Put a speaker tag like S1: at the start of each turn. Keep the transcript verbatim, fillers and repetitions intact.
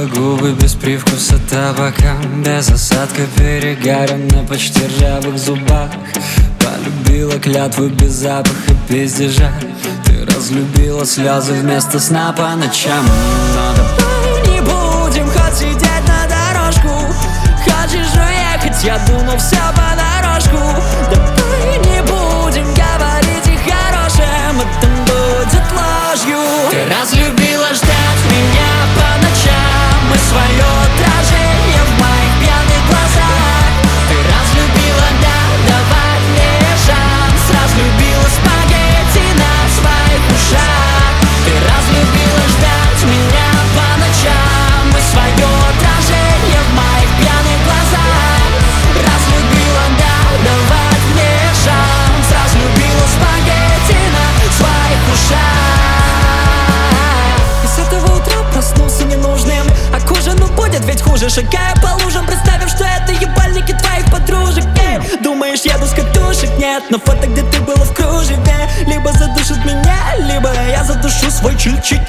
S1: губы без привкуса табака, без осадка, перегарено почти ржавых зубах. Полюбила клятву без запаха пиздежа. Ты разлюбила слезы вместо сна по ночам. Но давай не будем хоть сидеть на дорожку. Хочешь уехать, я думал все понарошку. Давай не будем говорить и хорошем, это будет ложью. Ты разлюбила ждать меня по ночам и свое отражение в моих пьяных глазах. Ты разлюбила, да, давай мне шанс. Разлюбила спагетти на своих ушах. Ты разлюбила ждать меня по ночам и свое отражение в моих пьяных глазах. Разлюбила, да, давай мне шанс. Разлюбила спагетти на своих ушах. И с этого утра проснулся ненужным, а к ужину будет ведь хуже. Шагая по лужам, представив, что это ебальники твоих подружек. Эй, думаешь, еду с катушек? Нет, но фото, где ты была в кружеве, либо задушит меня, либо я задушу свой чуть-чуть